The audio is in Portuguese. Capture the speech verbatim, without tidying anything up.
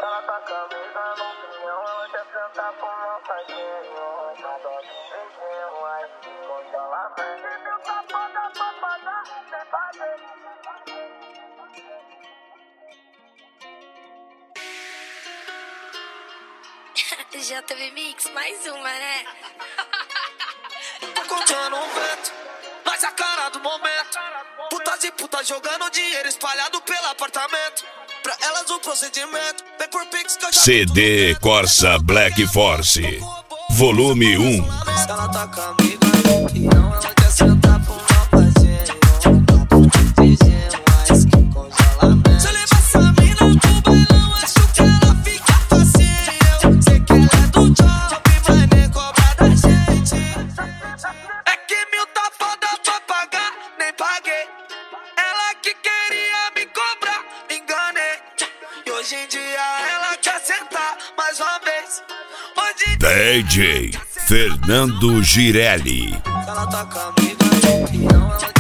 ela tá camisa no pinhão, ela quer sentar com uma faquinha. Adoro um beijinho, aí controla bem. Se meu papo dá pra pagar, sem fazer. J V Mix, mais uma, né? Tô contando um vento, mas a cara do momento. Putas e putas jogando dinheiro espalhado pelo apartamento. Pra elas o procedimento vem por Pix que eu já C D Corsa Black Force Volume um. Ela tá com a amiga no peão, ela quer sentar pro meu parceiro. Tá por beijinho, mas que congelamento. Se eu levar essa mina pro bailão, acho que ela fica facinho. Eu sei que ela é do job, mas nem cobra da gente. É que mil tá foda pra pagar, nem paguei. Ela que queria me cobrar, me enganei. E hoje em dia ela quer sentar mais uma vez. Hoje D J Fernando Girelli. ela tá com a amiga no peão, ela